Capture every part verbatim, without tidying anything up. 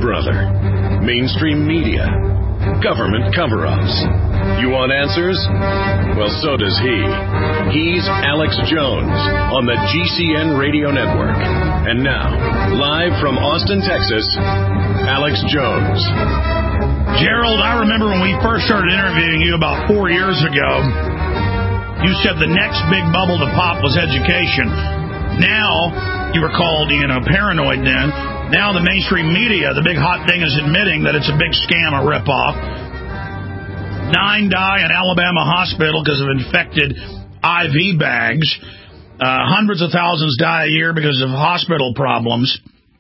brother. Mainstream media. Government cover-ups. You want answers? Well, so does he. He's Alex Jones on the G C N Radio Network. And now, live from Austin, Texas, Alex Jones. Gerald, I remember when we first started interviewing you about four years ago, you said the next big bubble to pop was education. Now, you were called, you know, paranoid then. Now the mainstream media, the big hot thing, is admitting that it's a big scam, a ripoff. Nine die in Alabama hospital because of infected I V bags. Uh, hundreds of thousands die a year because of hospital problems.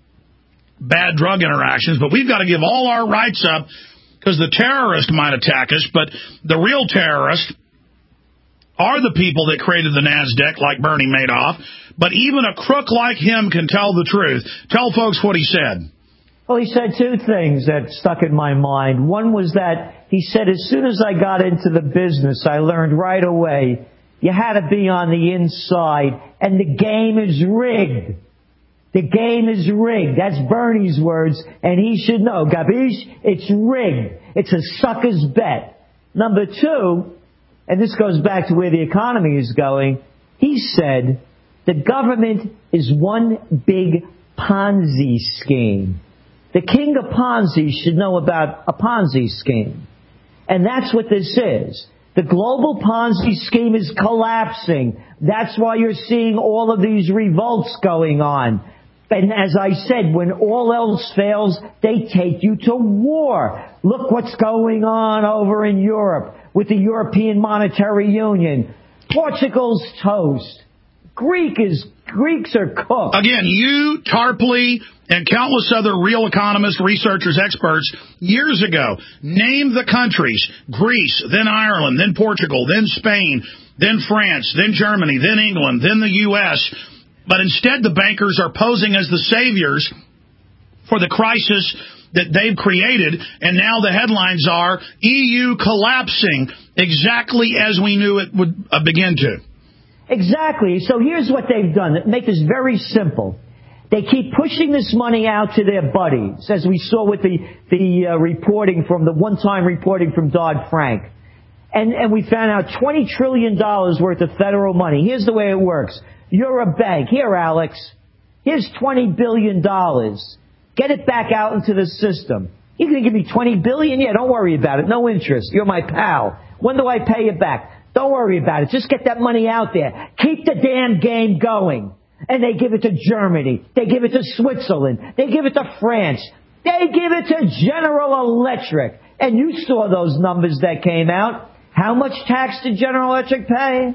Bad drug interactions. But we've got to give all our rights up because the terrorist might attack us. But the real terrorists are the people that created the NASDAQ, like Bernie Madoff. But even a crook like him can tell the truth. Tell folks what he said. Well, he said two things that stuck in my mind. One was that he said, as soon as I got into the business, I learned right away you had to be on the inside, and the game is rigged. The game is rigged. That's Bernie's words, and he should know. Gabish, it's rigged. It's a sucker's bet. Number two, and this goes back to where the economy is going, he said the government is one big Ponzi scheme. The king of Ponzi should know about a Ponzi scheme. And that's what this is. The global Ponzi scheme is collapsing. That's why you're seeing all of these revolts going on. And as I said, when all else fails, they take you to war. Look what's going on over in Europe with the European Monetary Union. Portugal's toast. Greek is, Greeks are cooked. Again, you, Tarpley, and countless other real economists, researchers, experts, years ago, named the countries, Greece, then Ireland, then Portugal, then Spain, then France, then Germany, then England, then the U S But instead, the bankers are posing as the saviors for the crisis that they've created, and now the headlines are E U collapsing exactly as we knew it would uh, begin to. Exactly. So here's what they've done. Make this very simple. They keep pushing this money out to their buddies, as we saw with the the uh, reporting from the one-time reporting from Dodd-Frank. And, and we found out twenty trillion dollars worth of federal money. Here's the way it works. You're a bank. Here, Alex. Here's twenty billion dollars. Get it back out into the system. You're going to give me twenty billion dollars? Yeah, don't worry about it. No interest. You're my pal. When do I pay you back? Don't worry about it. Just get that money out there. Keep the damn game going. And they give it to Germany. They give it to Switzerland. They give it to France. They give it to General Electric. And you saw those numbers that came out. How much tax did General Electric pay?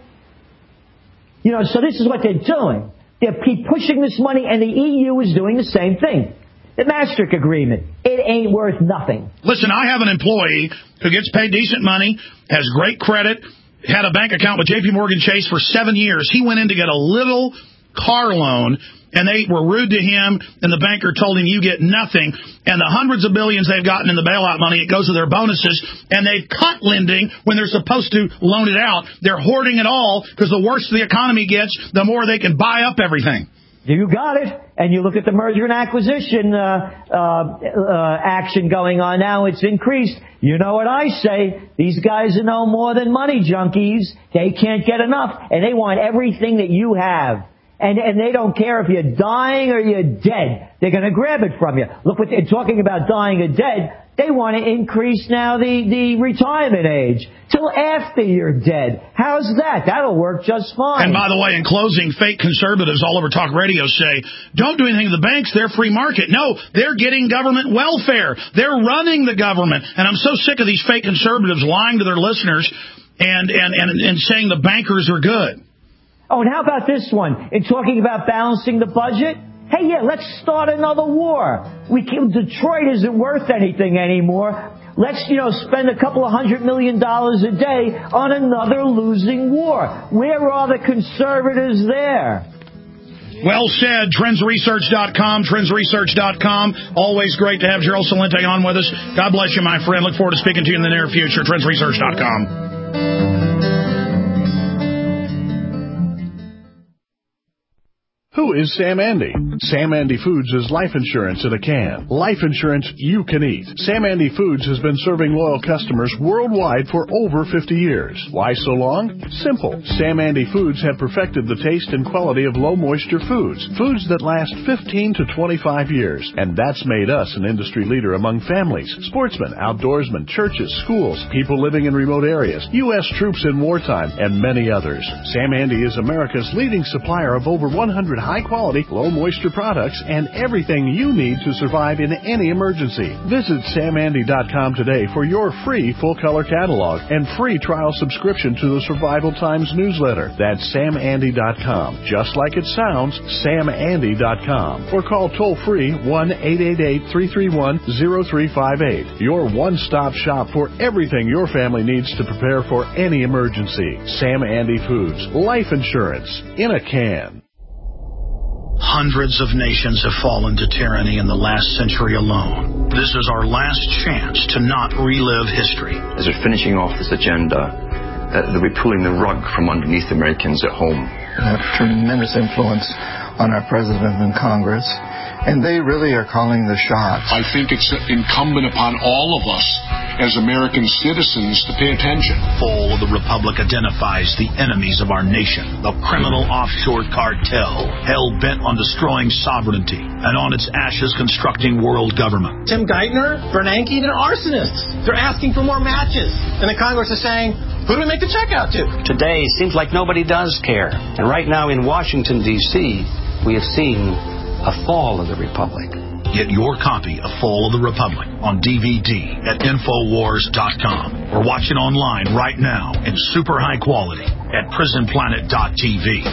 You know, so this is what they're doing. They keep pushing this money, and the E U is doing the same thing. The Maastricht Agreement, it ain't worth nothing. Listen, I have an employee who gets paid decent money, has great credit, had a bank account with J P Morgan Chase for seven years. He went in to get a little car loan, and they were rude to him, and the banker told him, you get nothing. And the hundreds of billions they've gotten in the bailout money, it goes to their bonuses, and they've cut lending when they're supposed to loan it out. They're hoarding it all, because the worse the economy gets, the more they can buy up everything. You got it. And you look at the merger and acquisition uh, uh, uh, action going on now, it's increased. You know what I say? These guys are no more than money junkies. They can't get enough, and they want everything that you have. And, and they don't care if you're dying or you're dead. They're going to grab it from you. Look what they're talking about, dying or dead. They want to increase now the, the retirement age till after you're dead. How's that? That'll work just fine. And by the way, in closing, fake conservatives all over talk radio say, don't do anything to the banks, they're free market. No, they're getting government welfare. They're running the government. And I'm so sick of these fake conservatives lying to their listeners and, and, and, and saying the bankers are good. Oh, and how about this one? In talking about balancing the budget, hey, yeah, let's start another war. We can, Detroit isn't worth anything anymore. Let's, you know, spend a couple of hundred million dollars a day on another losing war. Where are the conservatives there? Well said. Trends Research dot com, Trends Research dot com. Always great to have Gerald Celente on with us. God bless you, my friend. Look forward to speaking to you in the near future. Trends Research dot com. Who is Sam Andy? Sam Andy Foods is life insurance in a can. Life insurance you can eat. Sam Andy Foods has been serving loyal customers worldwide for over fifty years. Why so long? Simple. Sam Andy Foods have perfected the taste and quality of low moisture foods. Foods that last fifteen to twenty-five years. And that's made us an industry leader among families, sportsmen, outdoorsmen, churches, schools, people living in remote areas, U S troops in wartime, and many others. Sam Andy is America's leading supplier of over one hundred high-quality, low-moisture products and everything you need to survive in any emergency. Visit sam andy dot com today for your free full-color catalog and free trial subscription to the Survival Times newsletter. That's sam andy dot com. Just like it sounds, sam andy dot com. Or call toll-free one eight eight eight, three three one, zero three five eight. Your one-stop shop for everything your family needs to prepare for any emergency. Sam Andy Foods. Life insurance in a can. Hundreds of nations have fallen to tyranny in the last century alone. This is our last chance to not relive history. As we're finishing off this agenda, uh, they'll be pulling the rug from underneath Americans at home. They have tremendous influence on our president and Congress, and they really are calling the shots. I think it's incumbent upon all of us as American citizens to pay attention. Fall of the Republic identifies the enemies of our nation, the criminal offshore cartel, hell-bent on destroying sovereignty, and on its ashes constructing world government. Tim Geithner, Bernanke, they're arsonists. They're asking for more matches. And the Congress is saying, who do we make the check out to? Today, seems like nobody does care. And right now in Washington, D C, we have seen a fall of the Republic. Get your copy of Fall of the Republic on D V D at Infowars dot com or watch it online right now in super high quality at Prison Planet dot T V.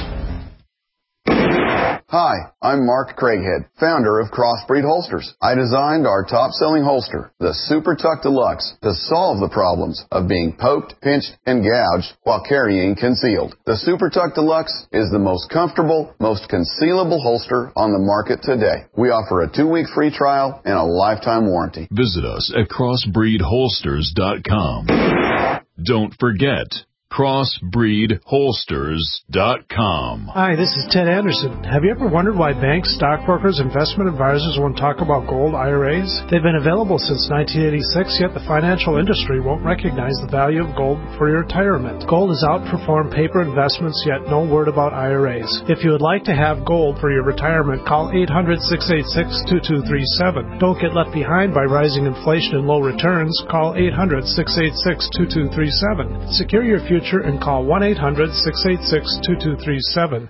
Hi, I'm Mark Craighead, founder of Crossbreed Holsters. I designed our top-selling holster, the Super Tuck Deluxe, to solve the problems of being poked, pinched, and gouged while carrying concealed. The Super Tuck Deluxe is the most comfortable, most concealable holster on the market today. We offer a two-week free trial and a lifetime warranty. Visit us at crossbreed holsters dot com. Don't forget, crossbreed holsters dot com. Hi, this is Ted Anderson. Have you ever wondered why banks, stockbrokers, investment advisors won't talk about gold I R As? They've been available since nineteen eighty-six, yet the financial industry won't recognize the value of gold for your retirement. Gold has outperformed paper investments, yet no word about I R As. If you would like to have gold for your retirement, call eight hundred, six eight six, two two three seven. Don't get left behind by rising inflation and low returns. Call eight hundred, six eight six, two two three seven. Secure your future and call one eight hundred, six eight six, two two three seven.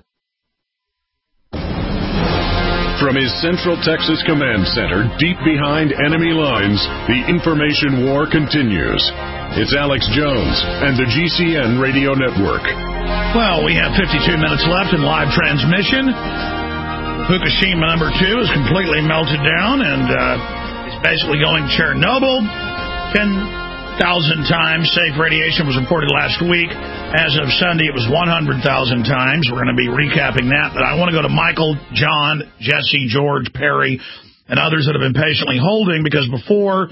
From his Central Texas Command Center, deep behind enemy lines, the information war continues. It's Alex Jones and the G C N Radio Network. Well, we have fifty-two minutes left in live transmission. Fukushima number two is completely melted down, and uh, it's basically going to Chernobyl. Ten thousand times safe radiation was reported last week. As of Sunday, it was one hundred thousand times. We're going to be recapping that. But I want to go to Michael, John, Jesse, George, Perry, and others that have been patiently holding, because before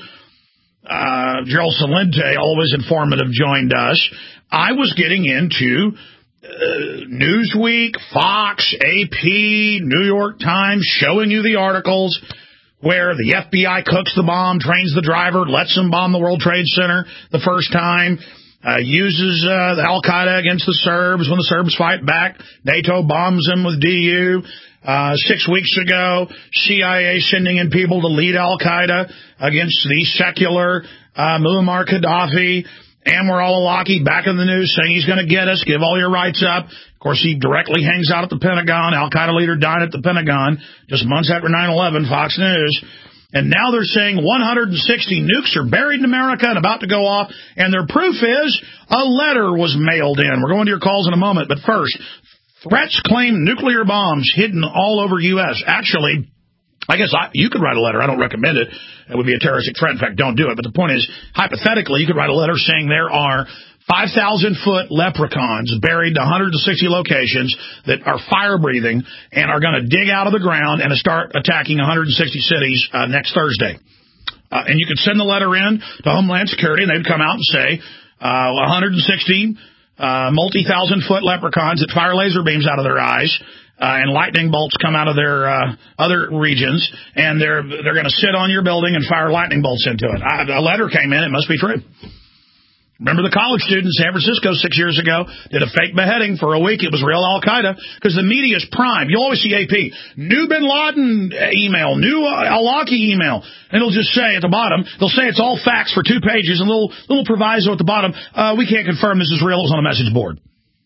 uh, Gerald Celente, always informative, joined us, I was getting into uh, Newsweek, Fox, A P, New York Times, showing you the articles where the F B I cooks the bomb, trains the driver, lets them bomb the World Trade Center the first time, uh, uses uh, Al-Qaeda against the Serbs. When the Serbs fight back, NATO bombs them with D U. Uh, six weeks ago, C I A sending in people to lead Al-Qaeda against the secular uh, Muammar Gaddafi. Anwar al-Awlaki back in the news saying he's going to get us, give all your rights up. Of course, he directly hangs out at the Pentagon. Al-Qaeda leader died at the Pentagon just months after nine eleven, Fox News. And now they're saying one hundred sixty nukes are buried in America and about to go off. And their proof is a letter was mailed in. We're going to your calls in a moment. But first, threats claim nuclear bombs hidden all over U S Actually, I guess I, you could write a letter. I don't recommend it. It would be a terroristic threat. In fact, don't do it. But the point is, hypothetically, you could write a letter saying there are five thousand foot leprechauns buried to one hundred sixty locations that are fire-breathing and are going to dig out of the ground and start attacking one hundred sixty cities uh, next Thursday. Uh, and you could send the letter in to Homeland Security, and they'd come out and say uh, one hundred sixty uh, multi-thousand foot leprechauns that fire laser beams out of their eyes Uh, and lightning bolts come out of their uh, other regions, and they're they're going to sit on your building and fire lightning bolts into it. I, a letter came in. It must be true. Remember the college student in San Francisco six years ago did a fake beheading for a week. It was real Al-Qaeda because the media is primed. You always see A P, new Bin Laden email, new uh, Al-Awlaki email. And it'll just say at the bottom, they'll say it's all facts for two pages and a little, little proviso at the bottom. Uh, we can't confirm this is real. It was on a message board.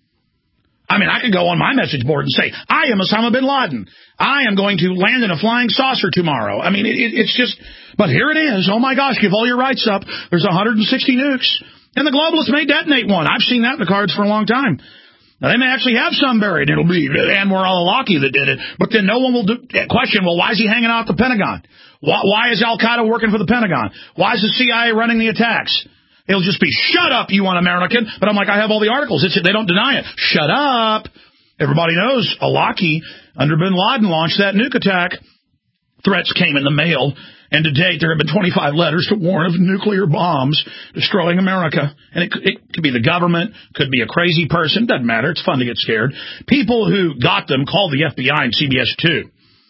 I mean, I could go on my message board and say, I am Osama Bin Laden. I am going to land in a flying saucer tomorrow. I mean, it, it, it's just, but here it is. Oh, my gosh, give all your rights up. There's one hundred sixty nukes. And the globalists may detonate one. I've seen that in the cards for a long time. Now, they may actually have some buried. It'll be Anwar al-Awlaki that did it. But then no one will do, question, well, why is he hanging out at the Pentagon? Why, why is Al-Qaeda working for the Pentagon? Why is the C I A running the attacks? It'll just be, shut up, you un-American. But I'm like, I have all the articles. It's, they don't deny it. Shut up. Everybody knows al-Awlaki, under Bin Laden, launched that nuke attack. Threats came in the mail. And to date, there have been twenty-five letters to warn of nuclear bombs destroying America. And it, it could be the government, could be a crazy person, doesn't matter. It's fun to get scared. People who got them called the F B I and C B S two.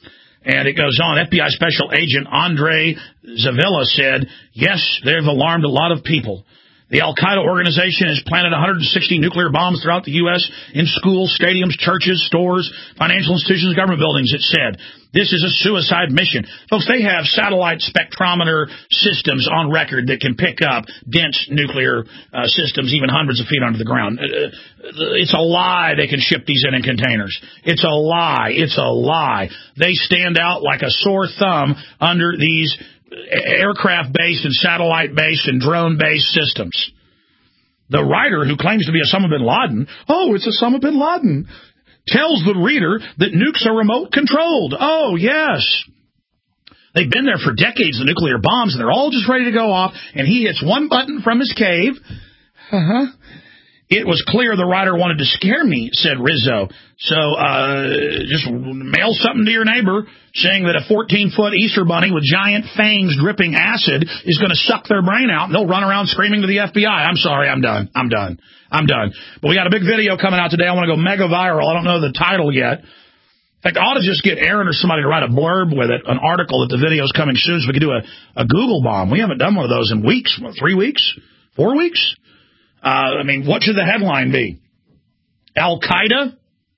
And it goes on. F B I Special Agent Andre Zavilla said, yes, they've alarmed a lot of people. The Al-Qaeda organization has planted one hundred sixty nuclear bombs throughout the U S in schools, stadiums, churches, stores, financial institutions, government buildings, it said. This is a suicide mission. Folks, they have satellite spectrometer systems on record that can pick up dense nuclear uh, systems even hundreds of feet under the ground. Uh, it's a lie they can ship these in in containers. It's a lie. It's a lie. They stand out like a sore thumb under these aircraft-based and satellite-based and drone-based systems. The writer who claims to be Osama Bin Laden, oh, it's Osama Bin Laden, tells the reader that nukes are remote-controlled. Oh, yes. They've been there for decades, the nuclear bombs, and they're all just ready to go off, and he hits one button from his cave. Uh-huh. It was clear the writer wanted to scare me, said Rizzo. So uh, just mail something to your neighbor saying that a fourteen-foot Easter bunny with giant fangs dripping acid is going to suck their brain out, and they'll run around screaming to the F B I. I'm sorry, I'm done. I'm done. I'm done. But we got a big video coming out today. I want to go mega viral. I don't know the title yet. In fact, I ought to just get Aaron or somebody to write a blurb with it, an article that the video's coming soon so we can do a, a Google bomb. We haven't done one of those in weeks. What, three weeks? Four weeks? Uh, I mean, what should the headline be? Al-Qaeda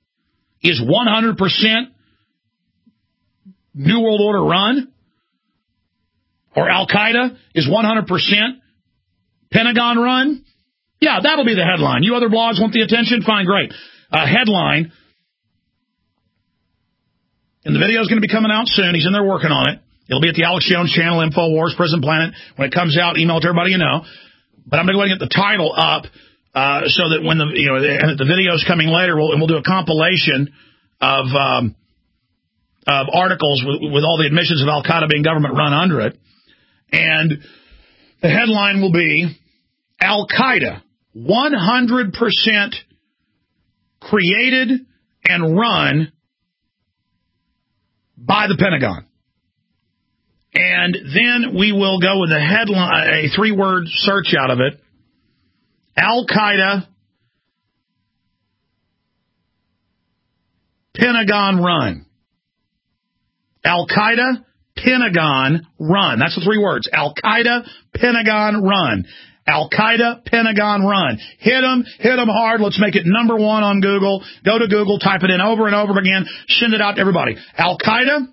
is one hundred percent New World Order run? Or Al-Qaeda is one hundred percent Pentagon run? Yeah, that'll be the headline. You other blogs want the attention? Fine, great. Uh, headline. And the video's going to be coming out soon. He's in there working on it. It'll be at the Alex Jones channel, InfoWars, Prison Planet. When it comes out, email it to everybody you know. But I'm going to go ahead and get the title up uh, so that when the you know the, the video's coming later, we'll, and we'll do a compilation of um, of articles with, with all the admissions of Al-Qaeda being government run under it. And the headline will be Al-Qaeda one hundred percent created and run by the Pentagon. And then we will go with a headline, a three-word search out of it. Al-Qaeda Pentagon run. Al-Qaeda Pentagon run. That's the three words. Al-Qaeda Pentagon run. Al-Qaeda Pentagon run. Hit them, hit them hard. Let's make it number one on Google. Go to Google, type it in over and over again. Send it out to everybody. Al-Qaeda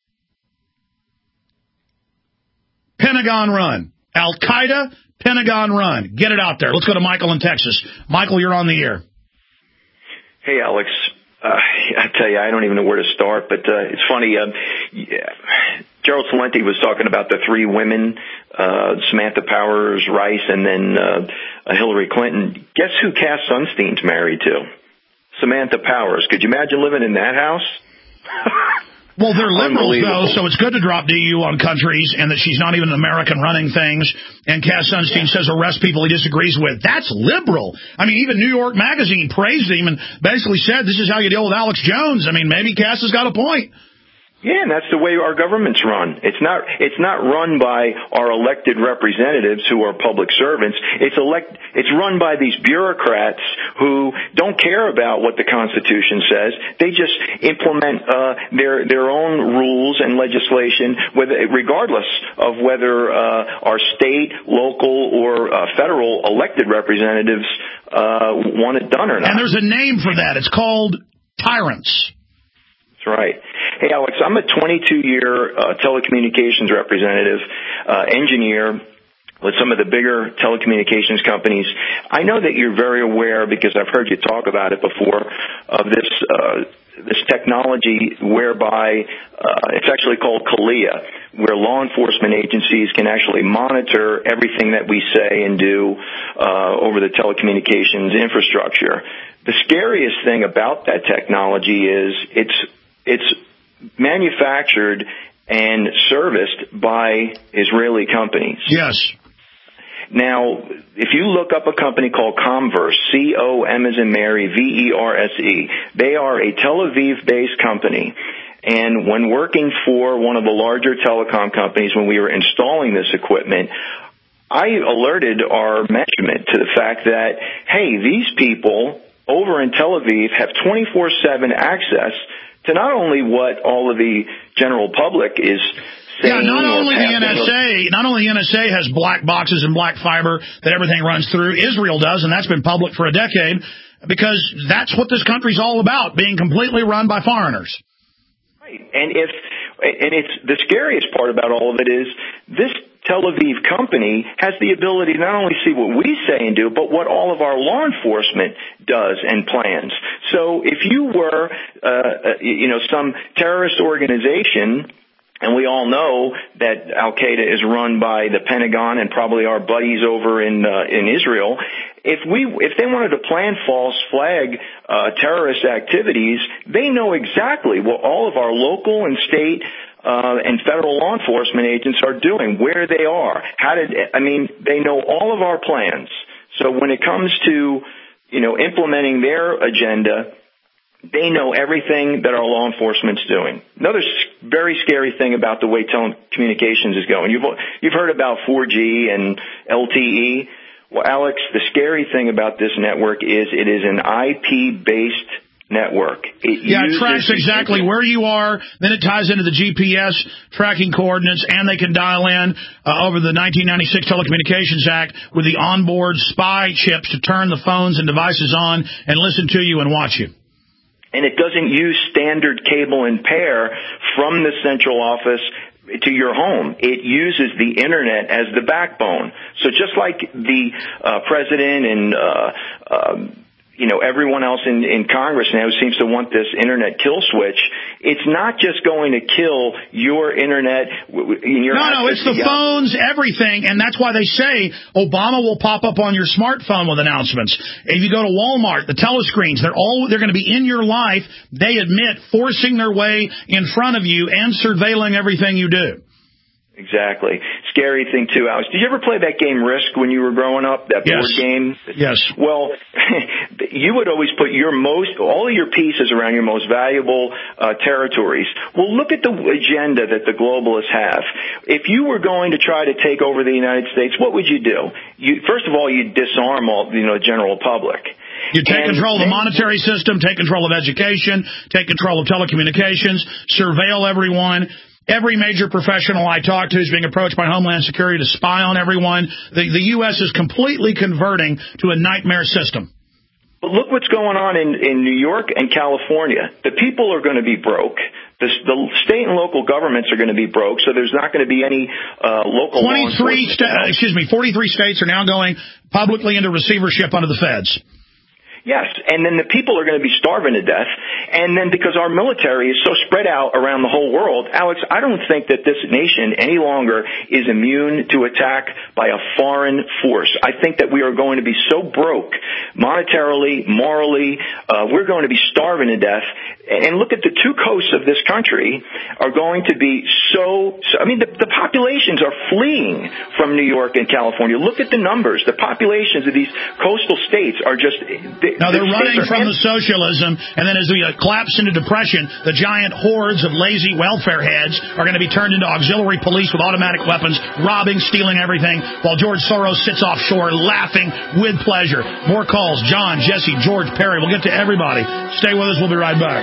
Pentagon run. Al-Qaeda Pentagon run. Get it out there. Let's go to Michael in Texas. Michael, you're on the air. Hey, Alex. Uh, I tell you, I don't even know where to start, but uh, it's funny. Uh, yeah. Gerald Celente was talking about the three women, uh, Samantha Powers, Rice, and then uh, Hillary Clinton. Guess who Cass Sunstein's married to? Samantha Powers. Could you imagine living in that house? Well, they're liberals, though, so it's good to drop D U on countries and that she's not even an American running things. And Cass Sunstein yeah. says arrest people he disagrees with. That's liberal. I mean, even New York Magazine praised him and basically said this is how you deal with Alex Jones. I mean, maybe Cass has got a point. Yeah, and that's the way our government's run. It's not it's not run by our elected representatives who are public servants. It's elect it's run by these bureaucrats who don't care about what the Constitution says. They just implement uh, their their own rules and legislation, whether, regardless of whether uh, our state, local, or uh, federal elected representatives uh, want it done or not. And there's a name for that. It's called tyrants. That's right. Hey, Alex, I'm a twenty-two-year uh, telecommunications representative, uh, engineer with some of the bigger telecommunications companies. I know that you're very aware, because I've heard you talk about it before, of this uh, this technology whereby uh, it's actually called CALIA, where law enforcement agencies can actually monitor everything that we say and do uh, over the telecommunications infrastructure. The scariest thing about that technology is it's it's manufactured and serviced by Israeli companies. Yes. Now, if you look up a company called Comverse, C O M as in Mary, V E R S E, they are a Tel Aviv-based company. And when working for one of the larger telecom companies, when we were installing this equipment, I alerted our management to the fact that, hey, these people over in Tel Aviv have twenty-four seven access to not only what all of the general public is saying. Yeah, not only the N S A, or, not only the N S A has black boxes and black fiber that everything runs through. Israel does, and that's been public for a decade, because that's what this country's all about, being completely run by foreigners. Right, and if and it's the scariest part about all of it is this Tel Aviv company has the ability to not only see what we say and do, but what all of our law enforcement does and plans. So if you were, uh, you know, some terrorist organization, and we all know that Al-Qaeda is run by the Pentagon and probably our buddies over in uh, in Israel, if we if they wanted to plan false flag uh, terrorist activities, they know exactly what all of our local and state Uh, and federal law enforcement agents are doing, where they are, how did, I mean, they know all of our plans. So when it comes to, you know, implementing their agenda, they know everything that our law enforcement's doing. Another very scary thing about the way telecommunications is going, you've, you've heard about four G and L T E. Well, Alex, the scary thing about this network is it is an I P-based network. It yeah, it tracks exactly where you are. Then it ties into the G P S tracking coordinates, and they can dial in uh, over the nineteen ninety-six Telecommunications Act with the onboard spy chips to turn the phones and devices on and listen to you and watch you. And it doesn't use standard cable and pair from the central office to your home. It uses the Internet as the backbone. So just like the uh, president and uh, um, you know, everyone else in, in Congress now seems to want this Internet kill switch. It's not just going to kill your Internet. Your no, no, it's the phones, everything, and that's why they say Obama will pop up on your smartphone with announcements. If you go to Walmart, the telescreens, they're all they're going to be in your life. They admit forcing their way in front of you and surveilling everything you do. Exactly. Scary thing, too, Alex. Did you ever play that game Risk when you were growing up, that yes. board game? Yes. Well, you would always put your most, all of your pieces around your most valuable uh, territories. Well, look at the agenda that the globalists have. If you were going to try to take over the United States, what would you do? You, first of all, you'd disarm all, you know, the general public. You take and control of the then, monetary system, take control of education, take control of telecommunications, surveil everyone. Every major professional I talk to is being approached by Homeland Security to spy on everyone. The, the U S is completely converting to a nightmare system. But look what's going on in, in New York and California. The people are going to be broke. The, the state and local governments are going to be broke, so there's not going to be any uh, local twenty-three sta- excuse me, forty-three states are now going publicly into receivership under the feds. Yes, and then the people are going to be starving to death. And then because our military is so spread out around the whole world, Alex, I don't think that this nation any longer is immune to attack by a foreign force. I think that we are going to be so broke monetarily, morally, uh, we're going to be starving to death. and look at the two coasts of this country are going to be so, so I mean, the, the populations are fleeing from New York and California. Look at the numbers. The populations of these coastal states are just... They, now, they're the running from end- the socialism, and then as we uh, collapse into depression, the giant hordes of lazy welfare heads are going to be turned into auxiliary police with automatic weapons, robbing, stealing everything, while George Soros sits offshore laughing with pleasure. More calls. John, Jesse, George, Perry. We'll get to everybody. Stay with us. We'll be right back.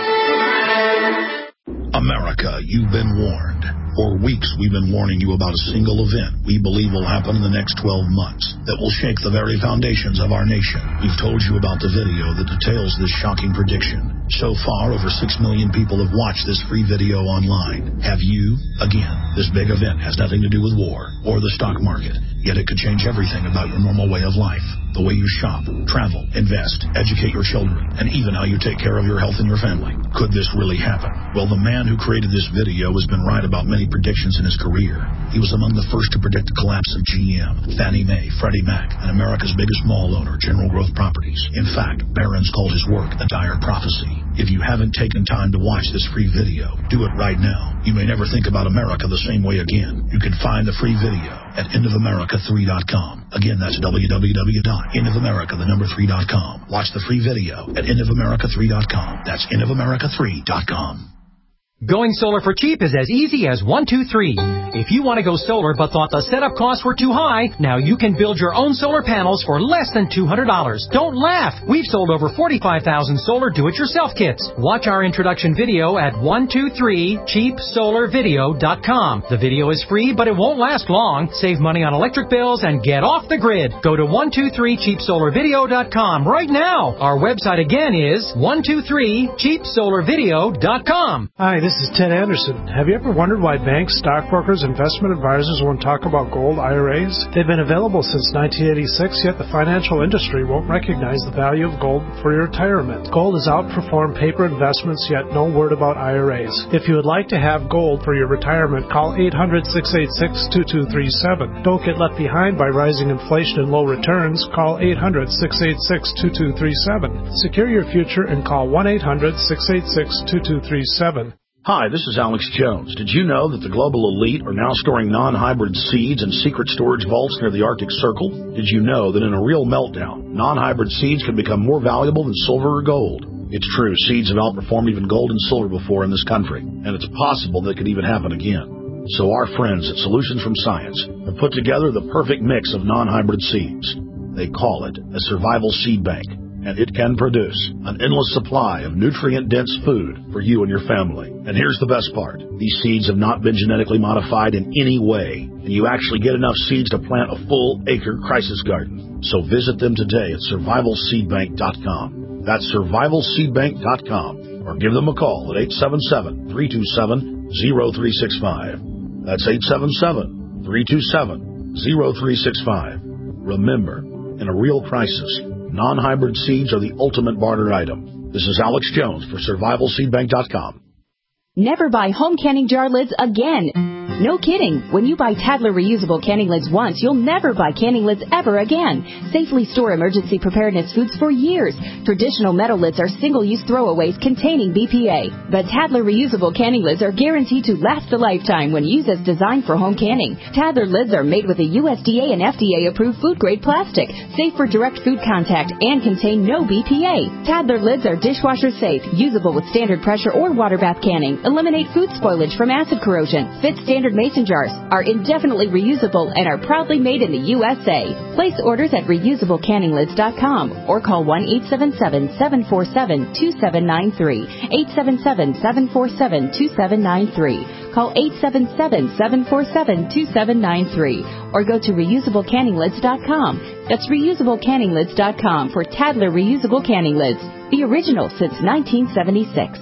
America, you've been warned. For weeks, we've been warning you about a single event we believe will happen in the next twelve months that will shake the very foundations of our nation. We've told you about the video that details this shocking prediction. So far, over six million people have watched this free video online. Have you? Again, this big event has nothing to do with war or the stock market, yet it could change everything about your normal way of life. The way you shop, travel, invest, educate your children, and even how you take care of your health and your family. Could this really happen? Well, the man who created this video has been right about many predictions in his career. He was among the first to predict the collapse of G M, Fannie Mae, Freddie Mac, and America's biggest mall owner, General Growth Properties. In fact, Barron's called his work a dire prophecy. If you haven't taken time to watch this free video, do it right now. You may never think about America the same way again. You can find the free video at end of america three dot com. Again, that's w w w dot end of america the number three dot com. Watch the free video at end of america three dot com. That's end of america three dot com. Going solar for cheap is as easy as one, two, three. If you want to go solar but thought the setup costs were too high, now you can build your own solar panels for less than two hundred dollars. Don't laugh. We've sold over forty-five thousand solar do-it-yourself kits. Watch our introduction video at one two three cheap solar video dot com. The video is free, but it won't last long. Save money on electric bills and get off the grid. Go to one two three cheap solar video dot com right now. Our website again is one two three cheap solar video dot com. Hi, this is Ted Anderson. Have you ever wondered why banks, stockbrokers, investment advisors won't talk about gold I R As? They've been available since nineteen eighty-six, yet the financial industry won't recognize the value of gold for your retirement. Gold has outperformed paper investments, yet no word about I R As. If you would like to have gold for your retirement, call eight hundred, six eight six, two two three seven. Don't get left behind by rising inflation and low returns. Call eight hundred, six eight six, two two three seven. Secure your future and call one eight hundred, six eight six, two two three seven. Hi, this is Alex Jones. Did you know that the global elite are now storing non-hybrid seeds in secret storage vaults near the Arctic Circle? Did you know that in a real meltdown, non-hybrid seeds can become more valuable than silver or gold? It's true, seeds have outperformed even gold and silver before in this country, and it's possible that it could even happen again. So our friends at Solutions from Science have put together the perfect mix of non-hybrid seeds. They call it a survival seed bank, and it can produce an endless supply of nutrient-dense food for you and your family. And here's the best part. These seeds have not been genetically modified in any way, and you actually get enough seeds to plant a full acre crisis garden. So visit them today at survival seed bank dot com. That's survival seed bank dot com, or give them a call at eight seven seven, three two seven, zero three six five. That's eight seven seven, three two seven, zero three six five. Remember, in a real crisis, non-hybrid seeds are the ultimate barter item. This is Alex Jones for survival seed bank dot com. Never buy home canning jar lids again. No kidding. When you buy Tadler reusable canning lids once, you'll never buy canning lids ever again. Safely store emergency preparedness foods for years. Traditional metal lids are single-use throwaways containing B P A. But Tadler reusable canning lids are guaranteed to last a lifetime when used as designed for home canning. Tadler lids are made with a U S D A and F D A-approved food-grade plastic, safe for direct food contact, and contain no B P A. Tadler lids are dishwasher safe, usable with standard pressure or water bath canning, eliminate food spoilage from acid corrosion, fit standard mason jars, are indefinitely reusable, and are proudly made in the U S A. Place orders at reusable canning lids dot com or call one eight seven seven, seven four seven, two seven nine three, eight seven seven, seven four seven, two seven nine three. Call eight seven seven, seven four seven, two seven nine three or go to reusable canning lids dot com. That's reusable canning lids dot com for Tadler reusable canning lids, the original since nineteen seventy-six.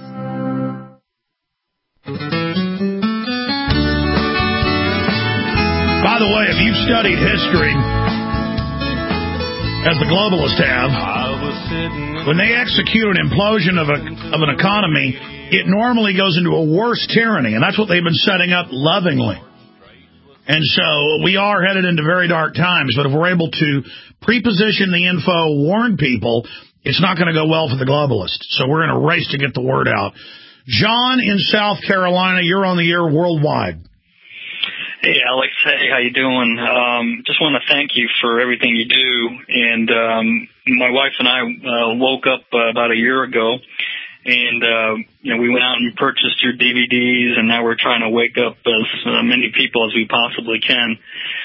By the way, if you've studied history, as the globalists have, when they execute an implosion of, a, of an economy, it normally goes into a worse tyranny, and that's what they've been setting up lovingly. And so we are headed into very dark times, but if we're able to preposition the info, warn people, it's not going to go well for the globalists. So we're in a race to get the word out. John in South Carolina, you're on the air worldwide. Hey, Alex. Hey, how you doing? Um, just want to thank you for everything you do. And um, my wife and I uh, woke up uh, about a year ago, and uh, you know, we went out and purchased your D V Ds, and now we're trying to wake up as uh, many people as we possibly can.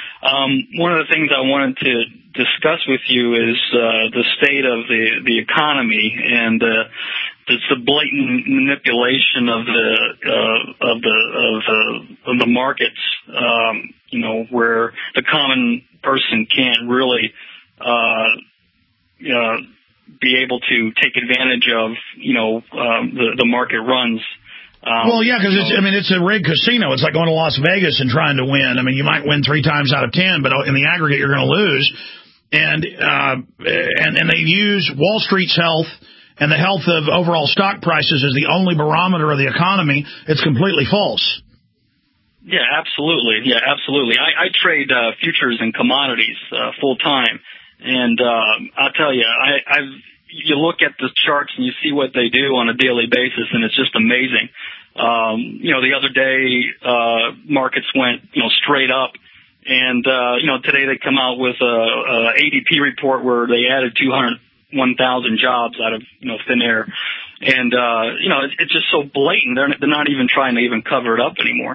Um, one of the things I wanted to discuss with you is uh, the state of the, the economy, and uh, it's the blatant manipulation of the uh, of the of the of the markets. Um, you know, where the common person can't really uh, uh, be able to take advantage of. You know, um, the the market runs. Um, well, yeah, because it's, I mean, it's a rigged casino. It's like going to Las Vegas and trying to win. I mean, you might win three times out of ten, but in the aggregate, you're going to lose. And, uh, and, and they use Wall Street's health and the health of overall stock prices as the only barometer of the economy. It's completely false. Yeah, absolutely. Yeah, absolutely. I, I trade uh, futures and commodities uh, full time. And uh, I'll tell you, I, I've, you look at the charts and you see what they do on a daily basis, and it's just amazing. Um, you know, the other day, uh, markets went, you know, straight up. And, uh, you know, today they come out with a, a A D P report where they added two hundred one thousand jobs out of, you know, thin air. And, uh, you know, it's, it's just so blatant. They're, they're not even trying to even cover it up anymore.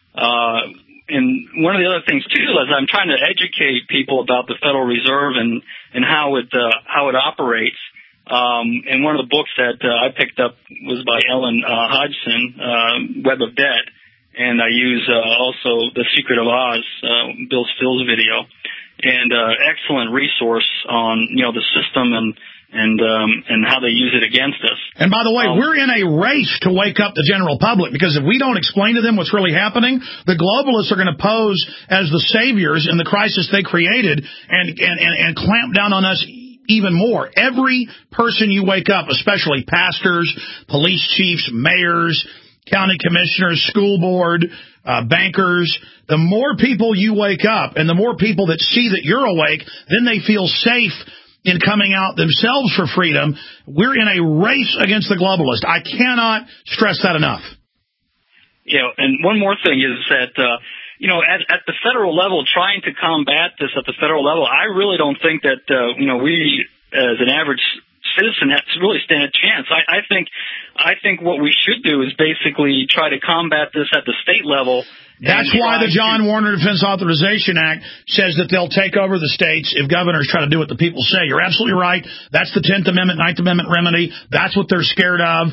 Uh, and one of the other things, too, is I'm trying to educate people about the Federal Reserve and, and how it, uh, how it operates. Um, and one of the books that uh, I picked up was by Ellen uh, Hodgson, uh, Web of Debt. And I use uh, also The Secret of Oz, uh, Bill Still's video, and uh, excellent resource on, you know, the system and and um, and how they use it against us. And by the way, um, we're in a race to wake up the general public, because if we don't explain to them what's really happening, the globalists are going to pose as the saviors in the crisis they created and and, and, and clamp down on us even more. Every person you wake up, especially pastors, police chiefs, mayors, county commissioners, school board, uh, bankers, the more people you wake up and the more people that see that you're awake, then they feel safe in coming out themselves for freedom. We're in a race against the globalist. I cannot stress that enough. You know, and one more thing is that, uh, you know, at, at the federal level, trying to combat this at the federal level, I really don't think that, uh, you know, we as an average citizen has to really stand a chance. I, I think I think what we should do is basically try to combat this at the state level. That's why the John Warner Defense Authorization Act says that they'll take over the states if governors try to do what the people say. You're absolutely right. That's the tenth Amendment, ninth Amendment remedy. That's what they're scared of.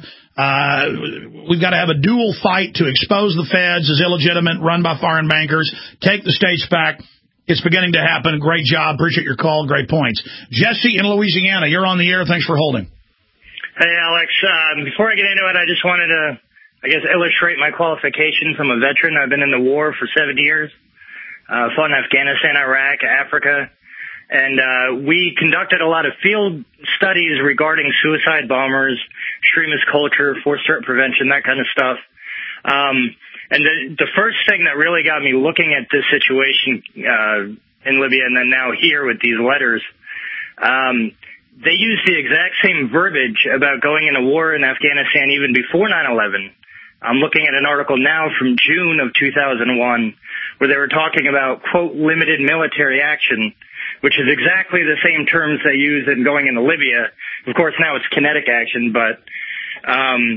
Uh, we've got to have a dual fight to expose the feds as illegitimate, run by foreign bankers, take the states back. It's beginning to happen. Great job. Appreciate your call. Great points. Jesse in Louisiana, you're on the air. Thanks for holding. Hey, Alex. Um, before I get into it, I just wanted to, I guess, illustrate my qualifications. I'm a veteran. I've been in the war for seven years. Uh, fought in Afghanistan, Iraq, Africa. And uh, we conducted a lot of field studies regarding suicide bombers, extremist culture, forced threat prevention, that kind of stuff. Um And the, the first thing that really got me looking at this situation uh, in Libya and then now here with these letters, um, they use the exact same verbiage about going into war in Afghanistan even before nine eleven. I'm looking at an article now from June of two thousand one where they were talking about, quote, limited military action, which is exactly the same terms they use in going into Libya. Of course, now it's kinetic action, but... Um,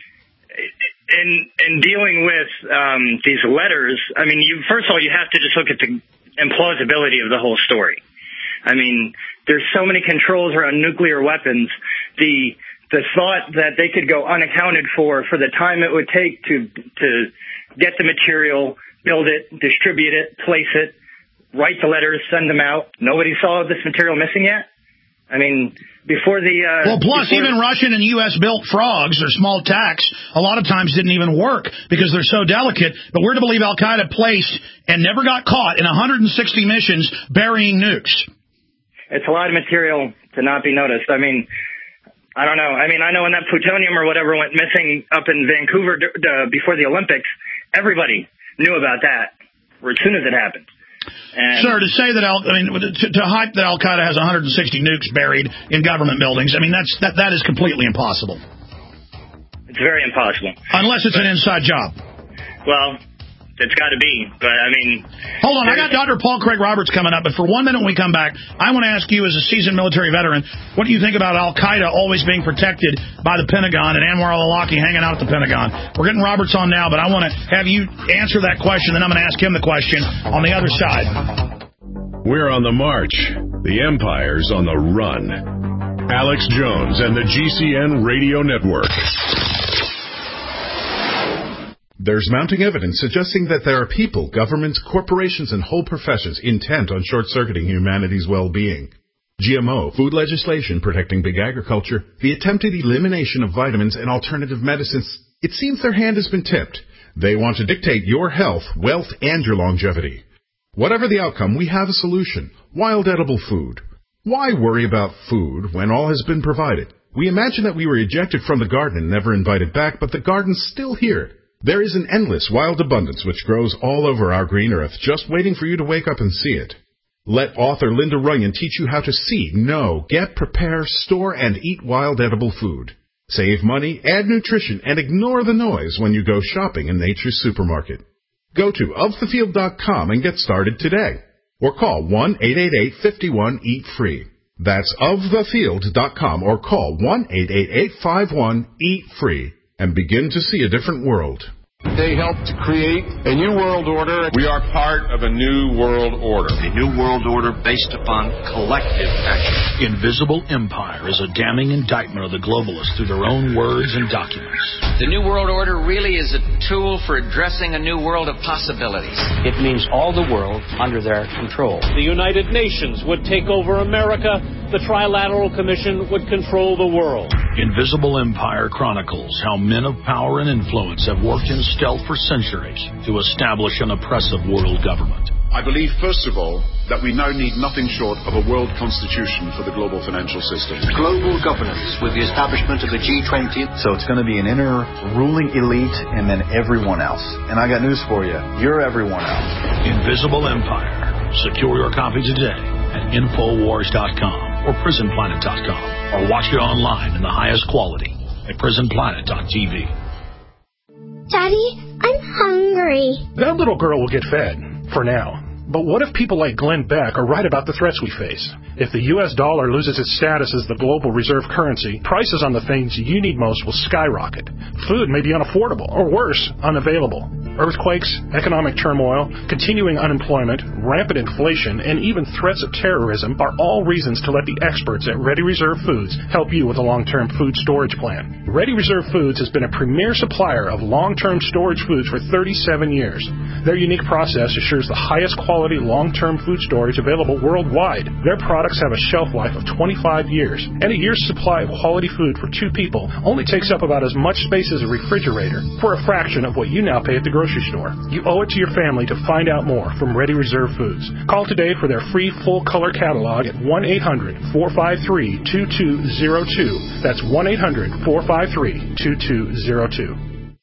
In, in dealing with um, these letters, I mean, you, first of all, you have to just look at the implausibility of the whole story. I mean, there's so many controls around nuclear weapons. The the thought that they could go unaccounted for for the time it would take to to get the material, build it, distribute it, place it, write the letters, send them out. Nobody saw this material missing yet? I mean, before the... Uh, well, plus, even the, Russian and U S-built frogs, or small tacks, a lot of times didn't even work because they're so delicate. But we're to believe al-Qaeda placed and never got caught in one hundred sixty missions burying nukes. It's a lot of material to not be noticed. I mean, I don't know. I mean, I know when that plutonium or whatever went missing up in Vancouver uh, before the Olympics, everybody knew about that, or as soon as it happened. And Sir, to say that Al, I mean, to, to hype that Al Qaeda has one hundred sixty nukes buried in government buildings, I mean, that's that that is completely impossible. It's very impossible. Unless it's but, an inside job. Well, it's got to be, but I mean... Hold on, I got Doctor Paul Craig Roberts coming up, but for one minute when we come back, I want to ask you as a seasoned military veteran, what do you think about Al-Qaeda always being protected by the Pentagon and Anwar al-Awlaki hanging out at the Pentagon? We're getting Roberts on now, but I want to have you answer that question, then I'm going to ask him the question on the other side. We're on the march. The Empire's on the run. Alex Jones and the G C N Radio Network. There's mounting evidence suggesting that there are people, governments, corporations, and whole professions intent on short-circuiting humanity's well-being. G M O, food legislation protecting big agriculture, the attempted elimination of vitamins and alternative medicines, it seems their hand has been tipped. They want to dictate your health, wealth, and your longevity. Whatever the outcome, we have a solution. Wild edible food. Why worry about food when all has been provided? We imagine that we were ejected from the garden and never invited back, but the garden's still here. There is an endless wild abundance which grows all over our green earth, just waiting for you to wake up and see it. Let author Linda Runyon teach you how to see, know, get, prepare, store, and eat wild edible food. Save money, add nutrition, and ignore the noise when you go shopping in Nature's Supermarket. Go to of the field dot com and get started today. Or call one eight eight eight, five one, eat free. That's of the field dot com or call one eight eight eight, five one, eat free. And begin to see a different world. They helped to create a new world order. We are part of a new world order. A new world order based upon collective action. Invisible Empire is a damning indictment of the globalists through their own words and documents. The new world order really is a tool for addressing a new world of possibilities. It means all the world under their control. The United Nations would take over America. The Trilateral Commission would control the world. Invisible Empire chronicles how men of power and influence have worked in stealth for centuries to establish an oppressive world government. I believe, first of all, that we now need nothing short of a world constitution for the global financial system. Global governance with the establishment of the G twenty. So it's going to be an inner ruling elite and then everyone else. And I got news for you. You're everyone else. Invisible Empire. Secure your copy today at infowars dot com or prison planet dot com or watch it online in the highest quality at prison planet dot t v. Daddy, I'm hungry. That little girl will get fed, for now. But what if people like Glenn Beck are right about the threats we face? If the U S dollar loses its status as the global reserve currency, prices on the things you need most will skyrocket. Food may be unaffordable, or worse, unavailable. Earthquakes, economic turmoil, continuing unemployment, rampant inflation, and even threats of terrorism are all reasons to let the experts at Ready Reserve Foods help you with a long-term food storage plan. Ready Reserve Foods has been a premier supplier of long-term storage foods for thirty-seven years. Their unique process assures the highest quality long-term food storage available worldwide. Their products have a shelf life of twenty-five years, and a year's supply of quality food for two people only takes up about as much space as a refrigerator, for a fraction of what you now pay at the grocery store. You owe it to your family to find out more from Ready Reserve Foods. Call today for their free full-color catalog at one eight hundred, four five three, two two zero two. That's one eight hundred, four five three, two two zero two.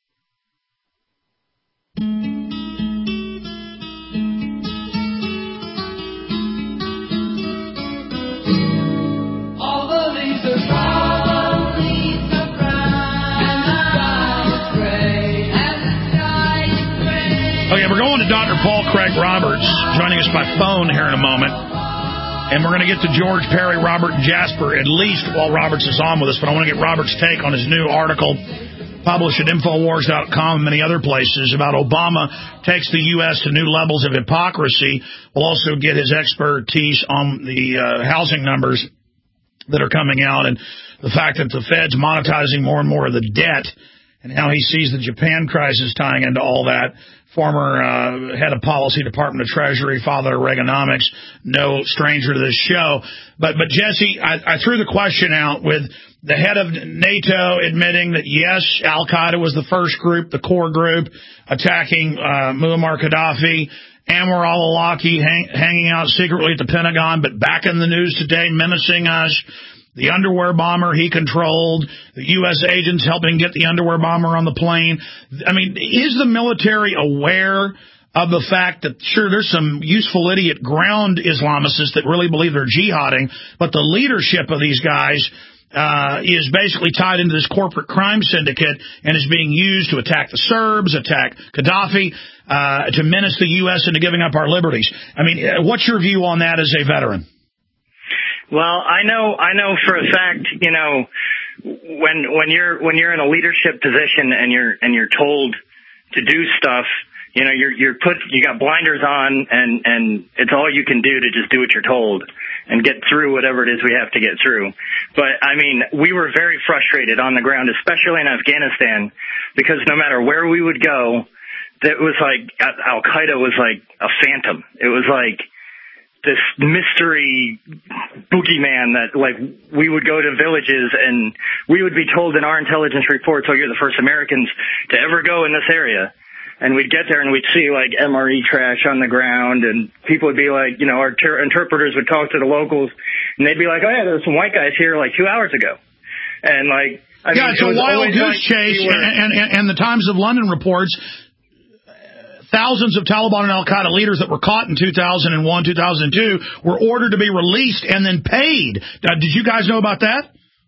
Okay, we're going to Doctor Paul Craig Roberts, joining us by phone here in a moment. And we're going to get to George, Perry, Robert, and Jasper, at least while Roberts is on with us. But I want to get Robert's take on his new article, published at infowars dot com and many other places, about Obama takes the U S to new levels of hypocrisy. We'll also get his expertise on the uh, housing numbers that are coming out and the fact that the Fed's monetizing more and more of the debt and how he sees the Japan crisis tying into all that. Former uh, head of policy, Department of Treasury, father of Reaganomics, no stranger to this show. But, but Jesse, I, I threw the question out with the head of NATO admitting that, yes, Al-Qaeda was the first group, the core group, attacking uh, Muammar Gaddafi. Anwar al-Awlaki hang, hanging out secretly at the Pentagon, but back in the news today, menacing us. The underwear bomber he controlled, the U S agents helping get the underwear bomber on the plane. I mean, is the military aware of the fact that, sure, there's some useful idiot ground Islamists that really believe they're jihading, but the leadership of these guys uh, is basically tied into this corporate crime syndicate and is being used to attack the Serbs, attack Gaddafi, uh, to menace the U S into giving up our liberties. I mean, what's your view on that as a veteran? Well, I know, I know for a fact, you know, when when you're when you're in a leadership position and you're and you're told to do stuff, you know, you're you're put you got blinders on, and and it's all you can do to just do what you're told and get through whatever it is we have to get through. But I mean, we were very frustrated on the ground, especially in Afghanistan, because no matter where we would go, it was like Al Qaeda was like a phantom. It was like this mystery boogeyman that, like, we would go to villages and we would be told in our intelligence reports, oh, you're the first Americans to ever go in this area. And we'd get there and we'd see, like, M R E trash on the ground, and people would be like, you know, our ter- interpreters would talk to the locals, and they'd be like, oh, yeah, there's some white guys here, like, two hours ago. And, like, I yeah, mean, it's it a wild goose like chase, we were- and, and, and the Times of London reports thousands of Taliban and al-Qaeda leaders that were caught in two thousand one, two thousand two were ordered to be released and then paid. Uh, did you guys know about that?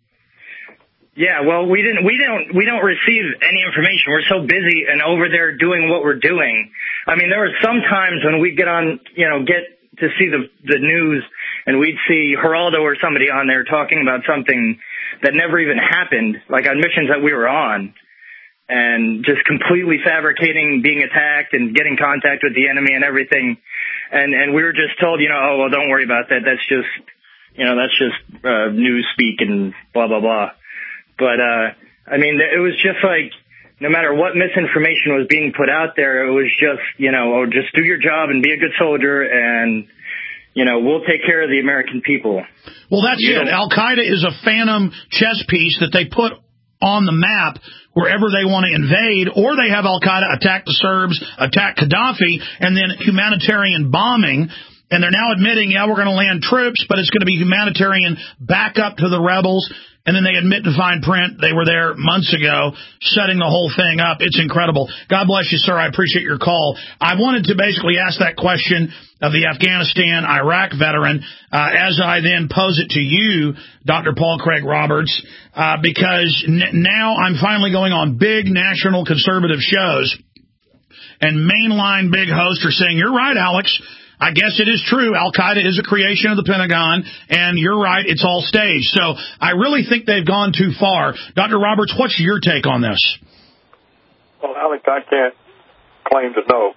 Yeah, well, we didn't, we don't, we don't receive any information. We're so busy and over there doing what we're doing. I mean, there were some times when we'd get on, you know, get to see the, the news, and we'd see Geraldo or somebody on there talking about something that never even happened, like on missions that we were on, and just completely fabricating being attacked and getting contact with the enemy and everything. And, and we were just told, you know, oh, well, don't worry about that. That's just, you know, that's just, uh, news speak and blah, blah, blah. But, uh, I mean, it was just like, no matter what misinformation was being put out there, it was just, you know, oh, just do your job and be a good soldier, and, you know, we'll take care of the American people. Well, that's you it. know? Al-Qaeda is a phantom chess piece that they put on the map wherever they want to invade, or they have Al-Qaeda attack the Serbs, attack Gaddafi, and then humanitarian bombing. And they're now admitting, yeah, we're going to land troops, but it's going to be humanitarian backup to the rebels. And then they admit to fine print they were there months ago, setting the whole thing up. It's incredible. God bless you, sir. I appreciate your call. I wanted to basically ask that question of the Afghanistan, Iraq veteran, uh, as I then pose it to you, Doctor Paul Craig Roberts, uh, because n- now I'm finally going on big national conservative shows, and mainline big hosts are saying, you're right, Alex. I guess it is true. Al-Qaeda is a creation of the Pentagon, and you're right, it's all staged. So I really think they've gone too far. Doctor Roberts, what's your take on this? Well, Alex, I can't claim to know.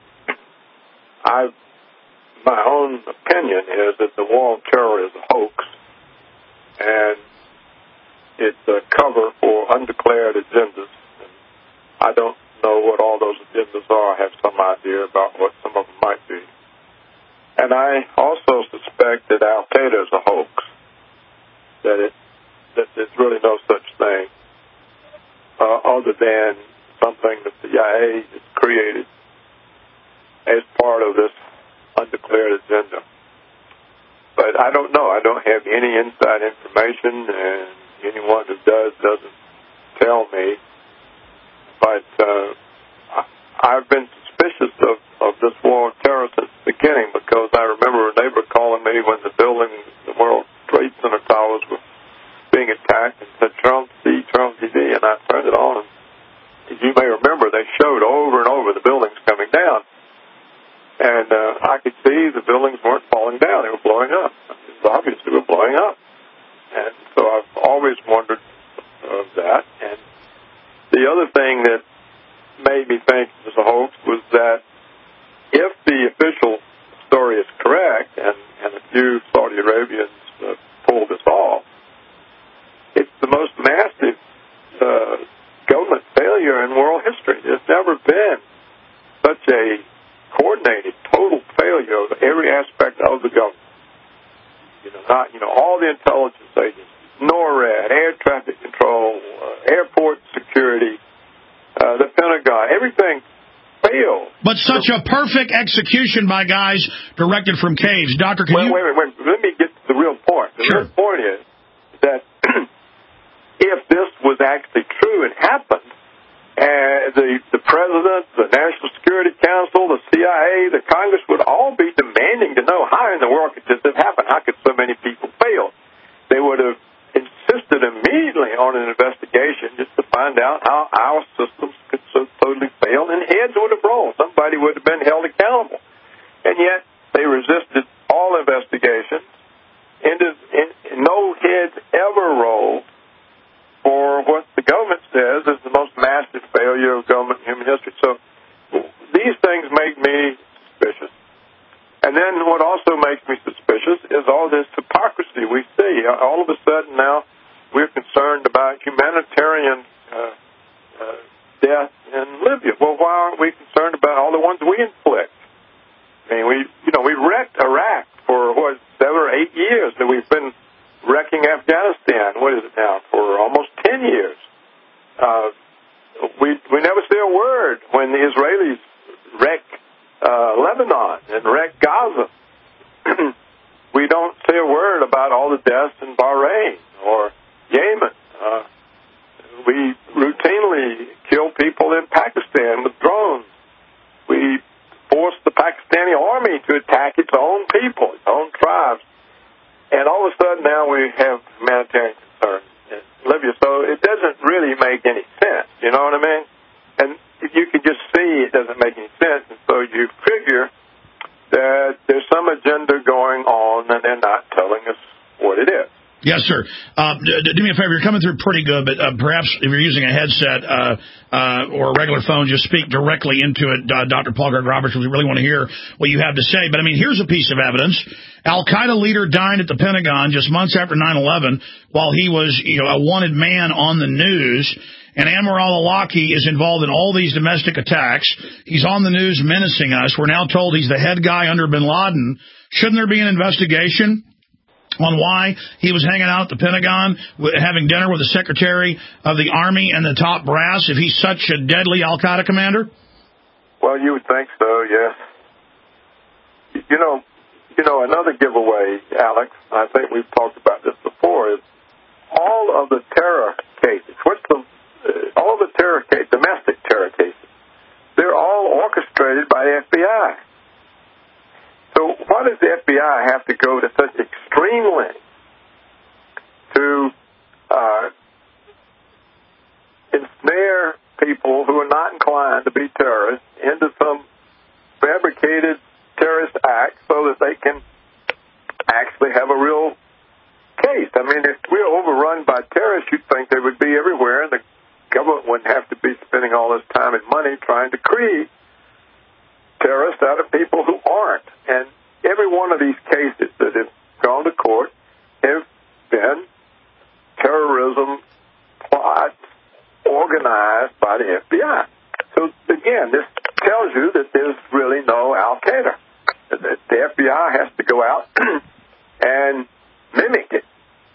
I, my own opinion is that the war on terror is a hoax, and it's a cover for undeclared agendas. And I don't know what all those agendas are. I have some idea about what some of them might be. And I also suspect that Al-Qaeda is a hoax, that it that there's really no such thing uh, other than something the C I A has created as part of this undeclared agenda. But I don't know. I don't have any inside information, and anyone who does doesn't tell me. But uh, I, I've been suspicious of, of this war on terror since the beginning, because I remember a neighbor calling me when the building, the World Trade Center towers were being attacked, and said, Trump T V, Trump T V, and I turned it on. And as you may remember, they showed over and over the buildings coming down. And uh, I could see the buildings weren't falling down. They were blowing up. It was obvious they were blowing up. And so I've always wondered of that. And the other thing that made me think it was a hoax was that if the official story is correct, and, and a few Saudi Arabians uh, pulled this off, it's the most massive uh, government failure in world history. There's never been such a coordinated, total failure of every aspect of the government. You know, not you know all the intelligence agencies, NORAD, air traffic control, uh, airport security, uh, the Pentagon, everything failed. But such a perfect execution by guys directed from caves. Doctor, can wait, you... Wait, wait, wait. Let me get to the real point. The sure. real point is that if this was actually true and happened, and the, the President, the National Security Council, the C I A, our systems could so totally fail, and heads would have rolled. Somebody would have been held accountable. And yet they resisted all investigations. And, and no heads ever rolled for what the government says is the most massive failure of government in human history. So these things make me suspicious. And then what also makes me suspicious is all this hypocrisy we see. All of a sudden now we're concerned about humanitarian uh, uh, death in Libya. Well, why aren't we concerned about all the ones we inflict? I mean, we, you know, we wrecked Iraq for, what, seven or eight years, and we've been wrecking Afghanistan, what is it now, for almost ten years. Uh, we we never say a word when the Israelis wreck uh, Lebanon and wreck Gaza. We don't say a word about all the deaths in Bahrain or Yemen. Uh, we routinely kill people in Pakistan with drones. We force the Pakistani army to attack its own people, its own tribes. And all of a sudden now we have humanitarian concerns in Libya. So it doesn't really make any sense, you know what I mean? And you can just see it doesn't make any sense. And so you figure that there's some agenda going on and they're not telling us what it is. Yes, sir. Uh, do me a favor. You're coming through pretty good, but uh, perhaps if you're using a headset uh, uh, or a regular phone, just speak directly into it, uh, Doctor Paul Greg Roberts. We really want to hear what you have to say. But, I mean, here's a piece of evidence. Al-Qaeda leader dined at the Pentagon just months after nine eleven while he was, you know, a wanted man on the news. And Anwar al-Awlaki is involved in all these domestic attacks. He's on the news menacing us. We're now told he's the head guy under bin Laden. Shouldn't there be an investigation on why he was hanging out at the Pentagon, having dinner with the Secretary of the Army and the top brass, if he's such a deadly al-Qaeda commander? Well, you would think so, yes. You know, you know, another giveaway, Alex, I think we've talked about this before, is all of the terror cases, what's the, uh, all the terror cases, domestic terror cases, they're all orchestrated by the F B I. So why does the F B I have to go to such extreme lengths to uh, ensnare people who are not inclined to be terrorists into some fabricated terrorist act so that they can actually have a real case? I mean, if we're overrun by terrorists, you'd think they would be everywhere, and the government wouldn't have to be spending all this time and money trying to create terrorists out of people who aren't. And every one of these cases that have gone to court have been terrorism plots organized by the F B I. So, again, this tells you that there's really no al-Qaeda. That the F B I has to go out and mimic it.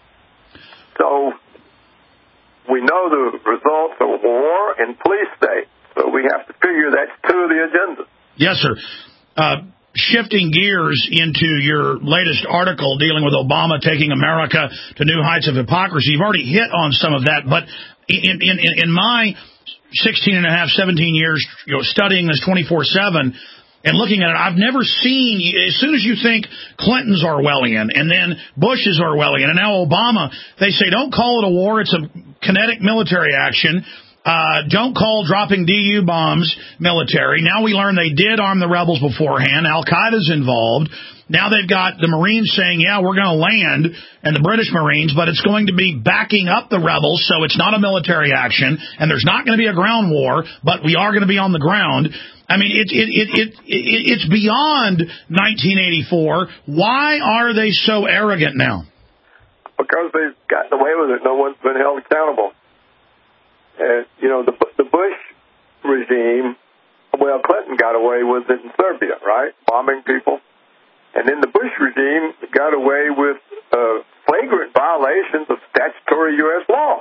So we know the results of war and police state. So we have to figure that's two of the agendas. Yes, sir. Uh, shifting gears into your latest article dealing with Obama taking America to new heights of hypocrisy, you've already hit on some of that, but in, in, in my sixteen and a half, seventeen years, you know, studying this twenty-four seven and looking at it, I've never seen, as soon as you think Clinton's Orwellian and then Bush is Orwellian and now Obama, they say don't call it a war, it's a kinetic military action. Uh, don't call dropping D U bombs military. Now we learn they did arm the rebels beforehand. Al-Qaeda's involved. Now they've got the Marines saying, yeah, we're going to land, and the British Marines, but it's going to be backing up the rebels, so it's not a military action, and there's not going to be a ground war, but we are going to be on the ground. I mean, it, it, it, it, it, it's beyond nineteen eighty-four. Why are they so arrogant now? Because they've gotten away with it. No one's been held accountable. And, you know, the, the Bush regime, well, Clinton got away with it in Serbia, right? Bombing people. And then the Bush regime got away with uh, flagrant violations of statutory U S law.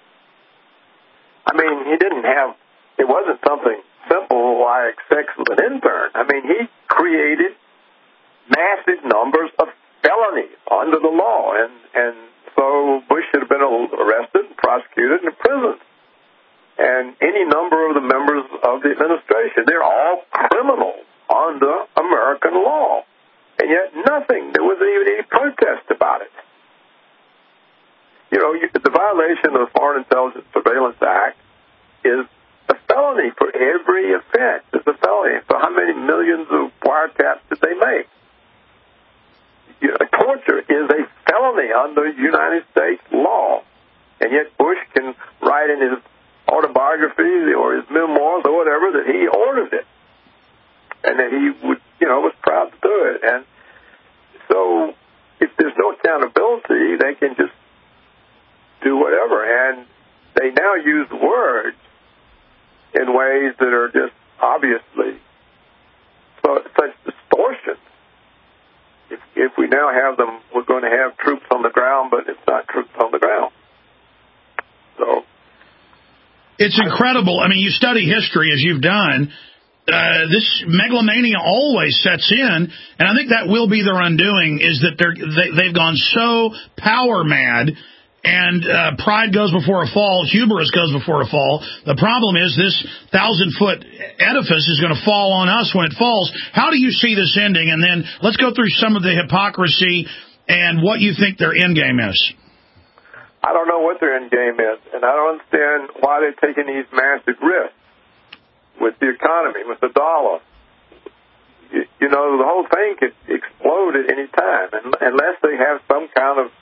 I mean, he didn't have, it wasn't something simple like sex with an intern. I mean, he created massive numbers of felonies under the law. And, and so Bush should have been arrested and prosecuted and imprisoned. And any number of the members of the administration, they're all criminals under American law. And yet nothing, there wasn't even any protest about it. You know, you, the violation of the Foreign Intelligence Surveillance Act is a felony for every offense. It's a felony. So how many millions of wiretaps did they make? You know, torture is a felony under United States law. And yet Bush can write in his autobiography or his memoirs or whatever that he ordered it. And that he would, you know, was proud to do it. And so if there's no accountability, they can just do whatever. And they now use words in ways that are just obviously so, such distortion. If, if we now have them, we're going to have troops on the ground, but it's not troops on the ground. So it's incredible. I mean, you study history as you've done. Uh, this megalomania always sets in, and I think that will be their undoing, is that they're, they, they've gone so power mad, and uh, pride goes before a fall, hubris goes before a fall. The problem is this thousand-foot edifice is going to fall on us when it falls. How do you see this ending? And then let's go through some of the hypocrisy and what you think their end game is. I don't know what their end game is, and I don't understand why they're taking these massive risks with the economy, with the dollar. You, you know, the whole thing could explode at any time, and, unless they have some kind of,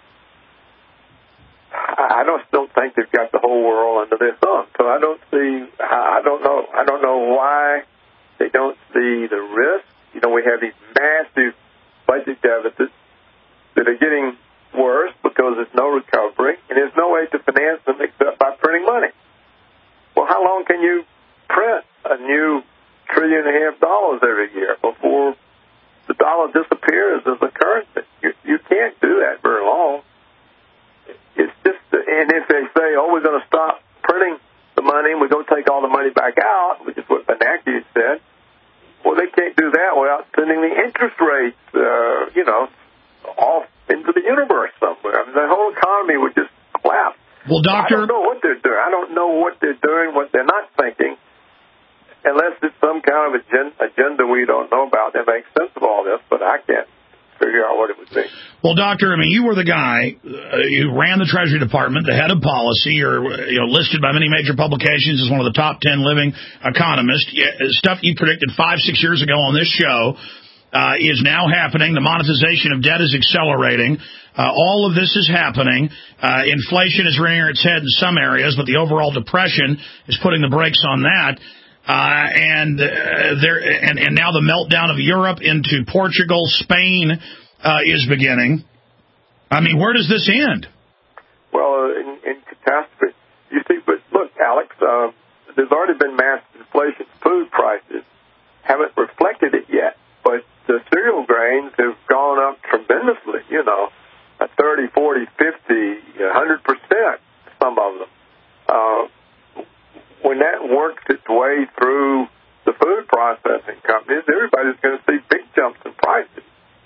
I don't still think they've got the whole world under their thumb. So I don't see, I don't know, I don't know why they don't see the risk. You know, we have these massive budget deficits that are getting worse because there's no recovery, and there's no way to finance them except by printing money. Well, how long can you print a new trillion and a half dollars every year before the dollar disappears as a currency? You, you can't do that very long. It's just, and if they say, oh, we're going to stop printing the money, we're going to take all the money back out, which is what Bernanke said, well, they can't do that without sending the interest rates, uh, you know, off into the universe somewhere. I mean, the whole economy would just collapse. Well, Doctor, I don't know what they're doing. I don't know what they're doing, what they're not thinking, unless it's some kind of agenda we don't know about that makes sense of all this, but I can't figure out what it would be. Well, Doctor, I mean, you were the guy uh, who ran the Treasury Department, the head of policy. You're you know, listed by many major publications as one of the top ten living economists. Stuff you predicted five, six years ago on this show uh, is now happening. The monetization of debt is accelerating. Uh, all of this is happening. Uh, inflation is rearing its head in some areas, but the overall depression is putting the brakes on that. Uh, and, uh, there, and, and now the meltdown of Europe into Portugal, Spain, uh, is beginning. I mean, where does this end? Well, in, in catastrophe. You see, but look, Alex, uh, there's already been massive inflation. Food prices haven't reflected it yet, but the cereal grains have gone up tremendously, you know, thirty, forty, fifty, one hundred percent, some of them. Uh, When that works its way through the food processing companies, everybody's going to see big jumps in prices.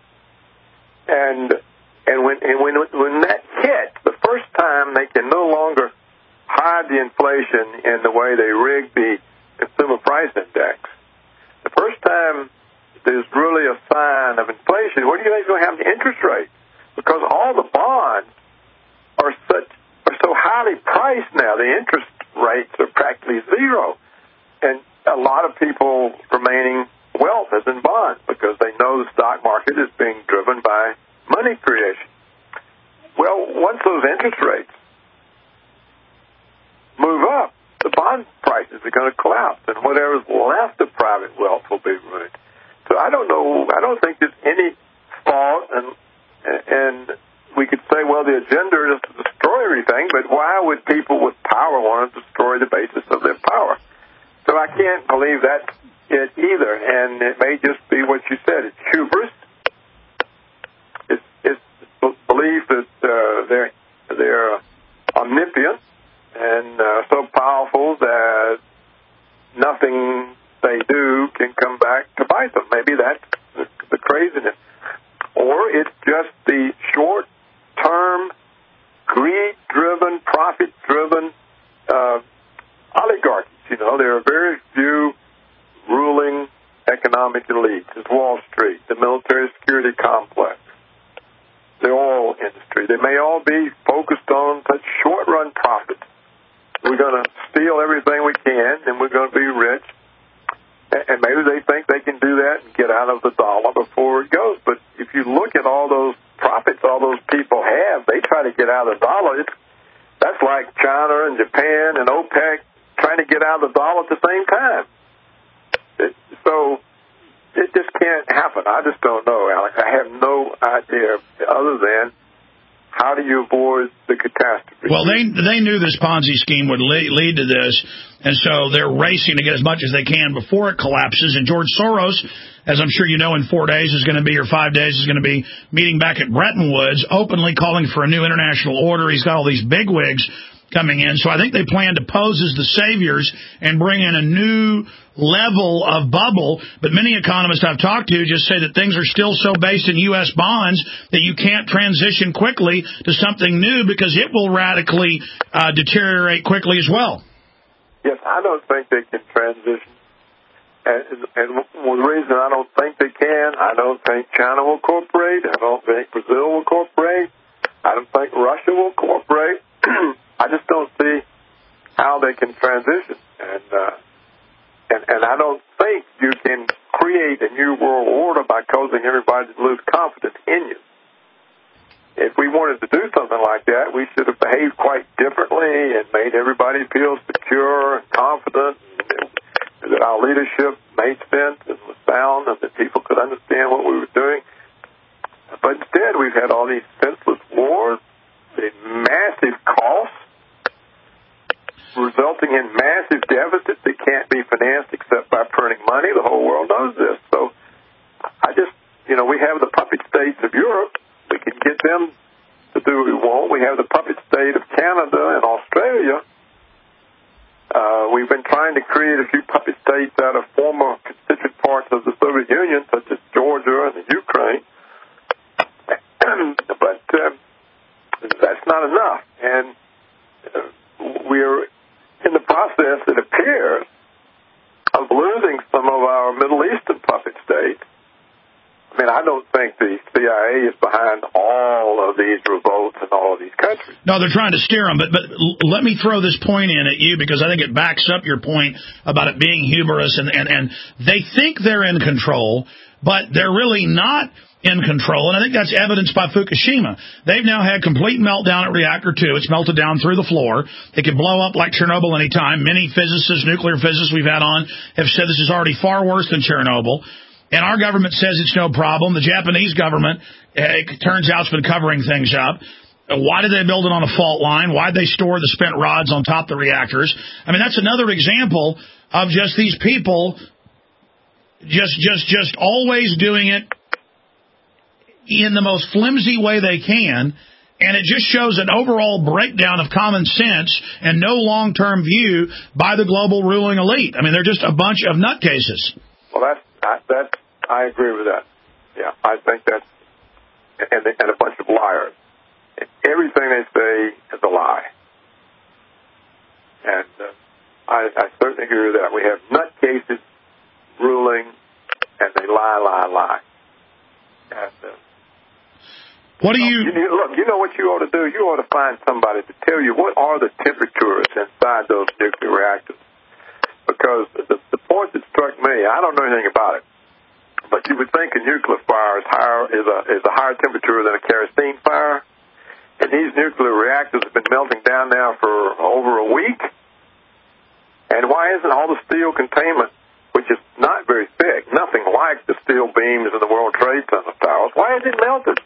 And and when and when when that hits, the first time they can no longer hide the inflation in the way they rig the consumer price index. The first time there's really a sign of inflation, what do you think is going to happen to interest rates? Because all the bonds are such are so highly priced now, the interest rates are practically zero, and a lot of people remaining wealth is in bonds because they know the stock market is being driven by money creation. Well, once those interest rates move up, the bond prices are going to collapse, and whatever's left of private wealth will be ruined. So I don't know. I don't think there's any fault, and and we could say, well, the agenda is to destroy everything, but why would people with power want to destroy the basis of their power? So I can't believe that's it either, and it may just be what you said. It's hubris. It's, it's belief that uh, they're, they're omnipotent and uh, so powerful that nothing they do can come back to bite them. Maybe that's the, the craziness. Or it's just the short-term, greed-driven, profit-driven uh, oligarchies. You know, there are very few ruling economic elites. It's Wall Street, the military security complex, the oil industry. They may all be focused on such short-run profits. we're going to steal everything we can, and we're going to be rich. And maybe they think they can do that and get out of the dollar before it goes. But if you look at all those profits all those people have, they try to get out of the dollar. It's, that's like China and Japan and OPEC trying to get out of the dollar at the same time. It, so it just can't happen. I just don't know, Alex. I have no idea other than how do you avoid the catastrophe? Well, they they knew this Ponzi scheme would lead, lead to this, and so they're racing to get as much as they can before it collapses. And George Soros, as I'm sure you know, in four days is going to be, or five days is going to be meeting back at Bretton Woods, openly calling for a new international order. He's got all these bigwigs coming in. So I think they plan to pose as the saviors and bring in a new level of bubble. But many economists I've talked to just say that things are still so based in U S bonds that you can't transition quickly to something new because it will radically uh, deteriorate quickly as well. Yes, I don't think they can transition. And, and well, the reason I don't think they can, I don't think China will cooperate. I don't think Brazil will cooperate. I don't think Russia will cooperate. I just don't see how they can transition. And, uh, and and I don't think you can create a new world order by causing everybody to lose confidence in you. If we wanted to do something like that, we should have behaved quite differently and made everybody feel secure and confident, and that our leadership made sense and was sound and that people could understand what we were doing. But instead, we've had all these senseless wars, the massive costs, resulting in massive deficits that can't be financed except by printing money. The whole world knows this. So I just, you know, we have the puppet states of Europe. We can get them to do what we want. We have the puppet state of Canada and Australia. Uh, we've been trying to create a few puppet states out of former constituent parts of the Soviet Union, such as Georgia and the Ukraine. But uh, that's not enough. And uh, we're in the process, it appears, of losing some of our Middle Eastern puppet states. I mean, I don't think the C I A is behind all of these revolts in all of these countries. No, they're trying to steer them. But, but let me throw this point in at you because I think it backs up your point about it being hubris. And, and, and they think they're in control, but they're really not in control, and I think that's evidenced by Fukushima. They've now had complete meltdown at reactor two. It's melted down through the floor. It could blow up like Chernobyl any time. Many physicists, nuclear physicists we've had on have said this is already far worse than Chernobyl. And our government says it's no problem. The Japanese government, it turns out, has been covering things up. Why did they build it on a fault line? Why did they store the spent rods on top of the reactors? I mean, that's another example of just these people just, just, just always doing it in the most flimsy way they can, and it just shows an overall breakdown of common sense and no long-term view by the global ruling elite. I mean, they're just a bunch of nutcases. Well, that's, that, I agree with that. Yeah, I think that's, and, and a bunch of liars. Everything they say is a lie. And uh, I, I certainly agree with that. We have nutcases ruling, and they lie, lie, lie. And uh, What do you... you... Look, you know what you ought to do? You ought to find somebody to tell you what are the temperatures inside those nuclear reactors. Because the, the point that struck me, I don't know anything about it, but you would think a nuclear fire is higher is a is a higher temperature than a kerosene fire. And these nuclear reactors have been melting down now for over a week. And why isn't all the steel containment, which is not very thick, nothing like the steel beams in the World Trade Center towers, why is it melted?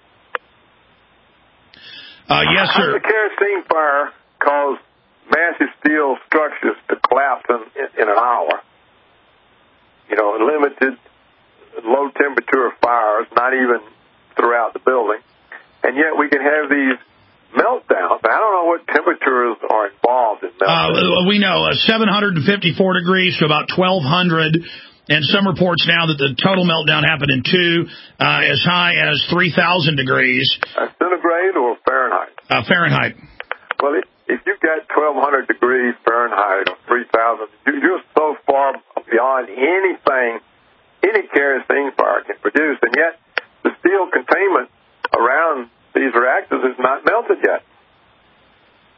Uh, yes, sir. How does a kerosene fire cause massive steel structures to collapse in, in an hour? You know, limited, low-temperature fires, not even throughout the building. And yet we can have these meltdowns. I don't know what temperatures are involved in meltdowns. Uh, we know uh, seven hundred fifty-four degrees to about twelve hundred. And some reports now that the total meltdown happened in two, uh, as high as three thousand degrees. Uh, centigrade or Fahrenheit? Uh, Fahrenheit. Well, if, if you've got twelve hundred degrees Fahrenheit or three thousand, you're so far beyond anything any kerosene fire can produce. And yet the steel containment around these reactors is not melted yet.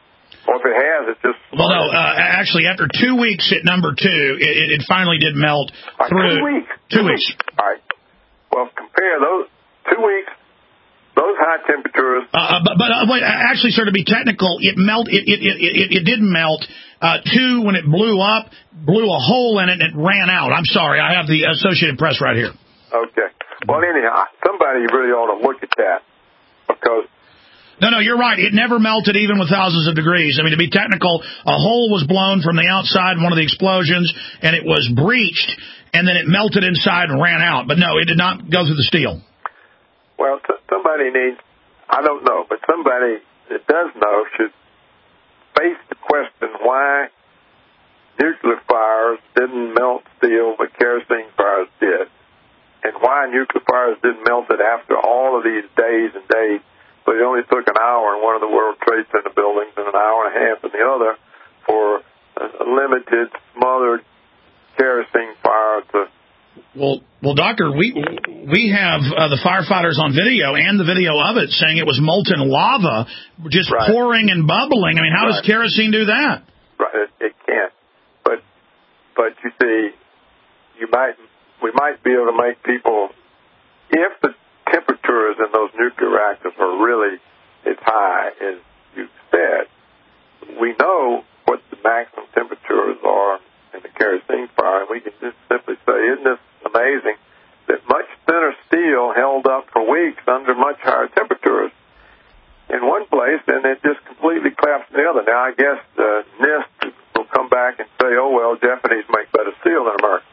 Or if it has, it's just... Well, no, uh, actually, after two weeks at number two, it, it finally did melt right, through... Two weeks. Two, two weeks. weeks. All right. Well, compare those two weeks, those high temperatures... Uh, but but uh, wait, actually, sir, to be technical, it melt. It it it, it, it did melt. Uh, two, when it blew up, blew a hole in it, and it ran out. I'm sorry, I have the Associated Press right here. Okay. Well, anyhow, somebody really ought to look at that, because... No, no, you're right. It never melted even with thousands of degrees. I mean, to be technical, a hole was blown from the outside in one of the explosions, and it was breached, and then it melted inside and ran out. But no, it did not go through the steel. Well, t- somebody needs, I don't know, but somebody that does know should face the question why nuclear fires didn't melt steel, but kerosene fires did, and why nuclear fires didn't melt it after all of these days and days. So it only took an hour in one of the World Trade Center buildings and an hour and a half in the other for a limited, smothered kerosene fire to... Well, well, Doctor, we we have uh, the firefighters on video and the video of it saying it was molten lava just right. pouring and bubbling. I mean, how right. does kerosene do that? Right, it, it can't. But, but you see, you might we might be able to make people... If the temperatures in those nuclear reactors are really as high as you said, we know what the maximum temperatures are in the kerosene fire, and we can just simply say, isn't this amazing that much thinner steel held up for weeks under much higher temperatures in one place, and it just completely collapsed in the other. Now, I guess uh, NIST will come back and say, oh, well, Japanese make better steel than Americans.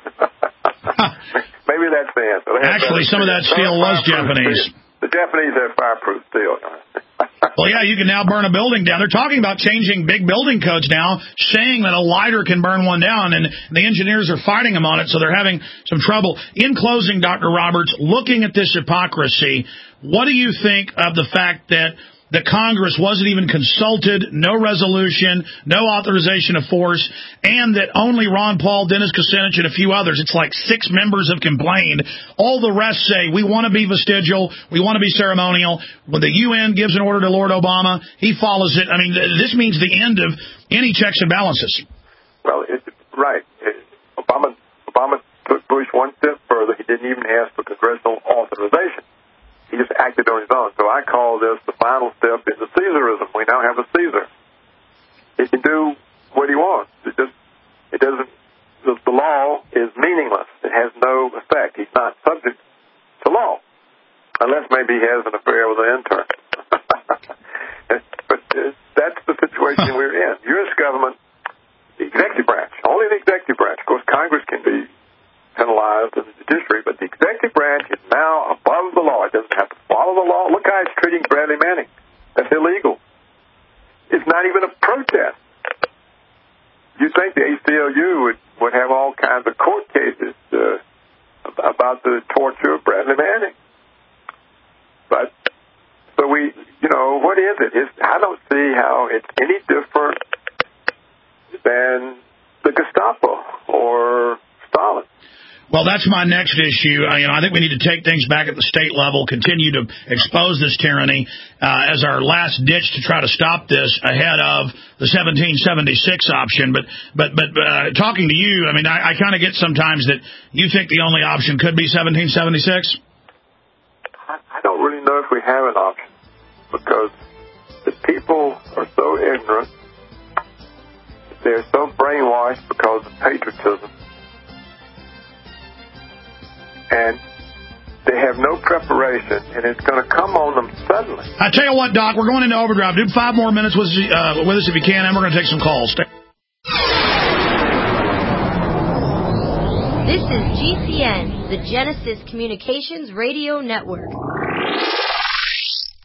Maybe that's the answer. Actually, some of that steel was Japanese. Steel. The Japanese have fireproof steel. Well, yeah, you can now burn a building down. They're talking about changing big building codes now, saying that a lighter can burn one down, and the engineers are fighting them on it, so they're having some trouble. In closing, Doctor Roberts, looking at this hypocrisy, what do you think of the fact that the Congress wasn't even consulted, no resolution, no authorization of force, and that only Ron Paul, Dennis Kucinich, and a few others, it's like six members have complained. All the rest say, we want to be vestigial, we want to be ceremonial. When the U N gives an order to Lord Obama, he follows it. I mean, this means the end of any checks and balances. Well, it's right. It, Obama, Obama took Bush one step further. He didn't even ask for congressional authorization. He just acted on his own. So I call this the final step into Caesarism. We now have a Caesar. He can do what he wants. It just, it doesn't, the, the law is meaningless. It has no effect. He's not subject to law. Unless maybe he has an affair with an intern. But uh, that's the situation we're in. U S government, the executive branch, only the executive branch. Of course, Congress can be penalized in the judiciary, but the executive branch is now above the law. It doesn't have to follow the law. Look how it's treating Bradley Manning. That's illegal. It's not even a protest. You'd think the A C L U would, would have all kinds of court cases uh, about the torture of Bradley Manning. But, so we, you know, what is it? It's, I don't see how it's any different than the Gestapo or Stalin. Well, that's my next issue. I, you know, I think we need to take things back at the state level, continue to expose this tyranny uh, as our last ditch to try to stop this ahead of the seventeen seventy-six option. But, but, but uh, talking to you, I mean, I, I kind of get sometimes that you think the only option could be seventeen seventy-six. I don't really know if we have an option because the people are so ignorant. They're so brainwashed because of patriotism. And they have no preparation, and it's going to come on them suddenly. I tell you what, Doc, we're going into overdrive. Do five more minutes with, uh, with us if you can, and we're going to take some calls. Stay- This is G C N, the Genesis Communications Radio Network.